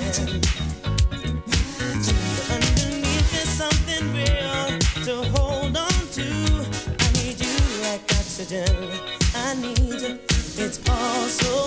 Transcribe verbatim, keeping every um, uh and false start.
hand. But underneath there's something real to hold on to. I need you like oxygen. I need you. It's all so